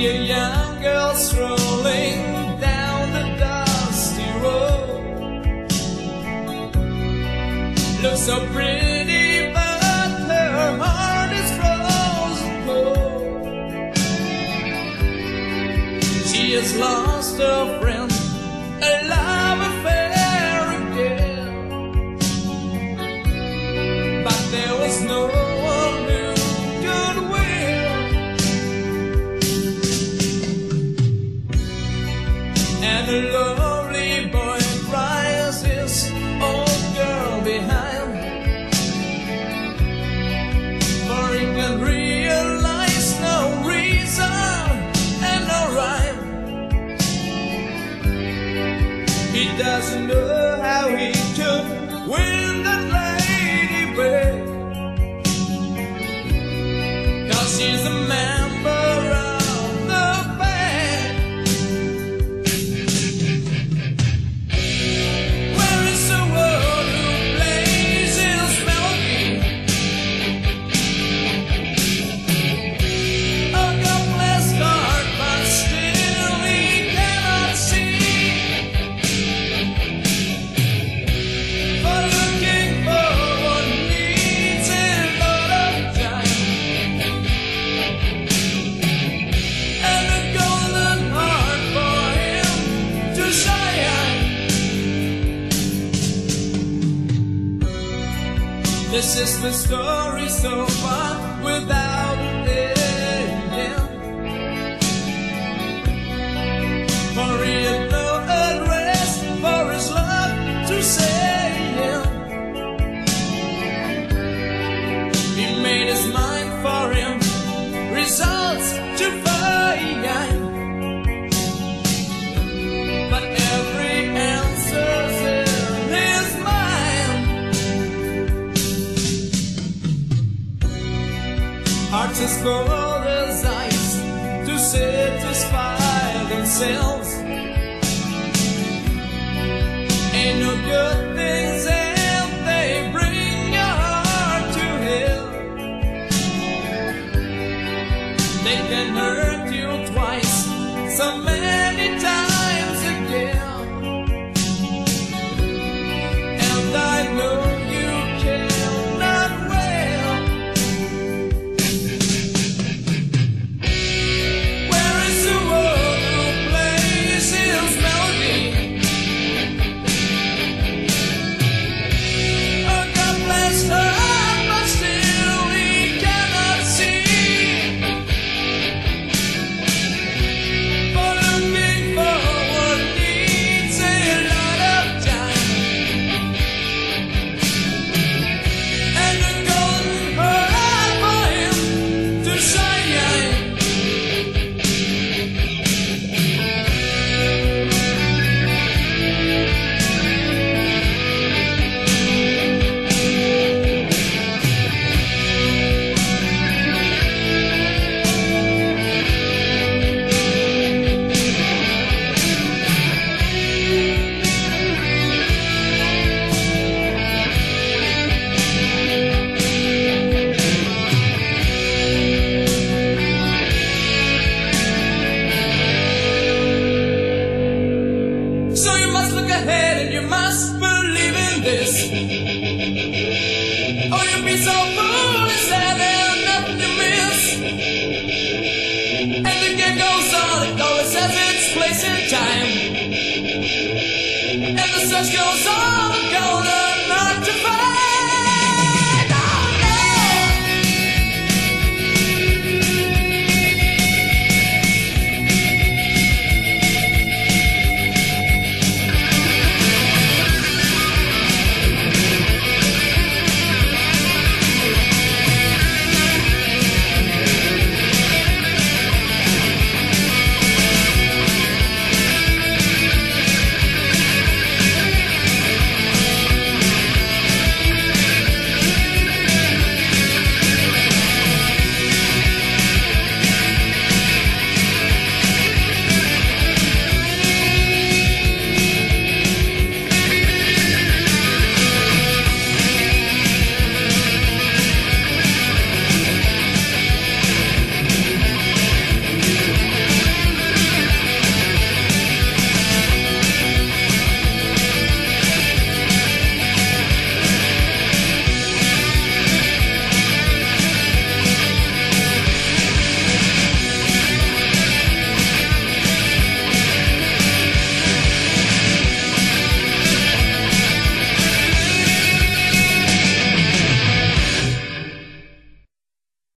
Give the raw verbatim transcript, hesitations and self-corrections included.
see a young girl strolling down the dusty road. Looks so pretty, but her heart is frozen cold. She has lost her friend, a love affair again. But there was no one who could win. And a lonely boy cries his old girl behind, for he can realize no reason and no rhyme. He doesn't know how he could win that lady back, 'cause she's a member of the band. Where is the one who plays his melody? A godless heart, but still he cannot see. For looking for what needs a lot of time, and a golden heart for him to shine. This is the story so far without end. For he had no address for his love to say him. He made his mind for him, results to find. But every answer's in his mind. Hearts as cold as ice to satisfy themselves.